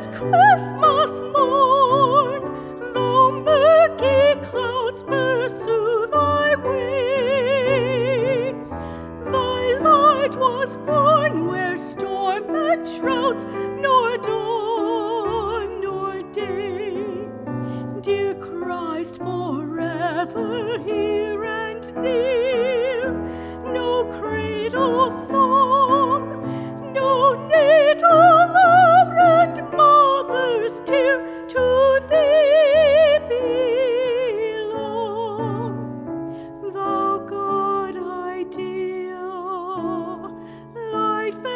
Christmas morn, though murky clouds pursue thy way, thy light was born where storm and shrouds, nor dawn nor day. Dear Christ, forever here and near, no cradle song, no natal love and mother's tear to thee belong. Thou God idea, life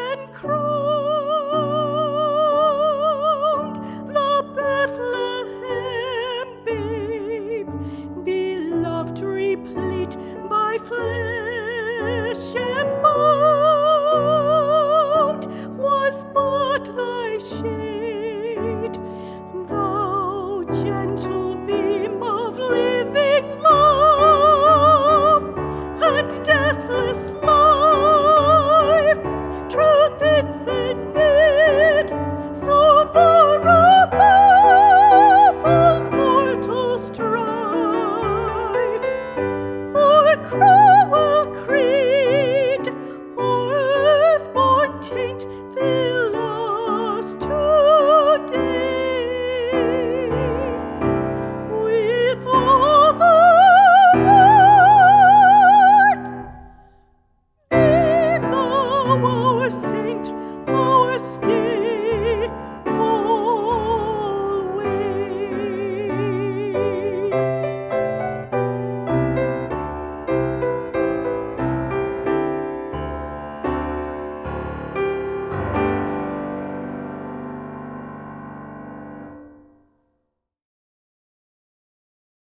enthroned, the Bethlehem babe, beloved replete by flesh and bone, was but thy shade, thou gentle beam of living love and deathless life, truth infinite, so far above all mortal strife, or cruel creed, or earth-born taint, fill us today with all the word. Be thou our saint, our stay.